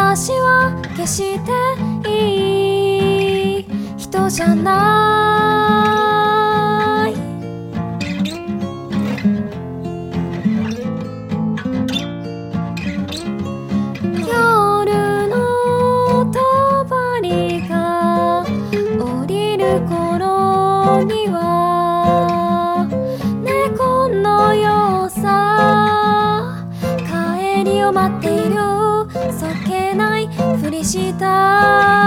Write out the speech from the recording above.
私は決していい人じゃない。夜の帳が降りる頃には猫のようさ、帰りを待っているそっけないふりした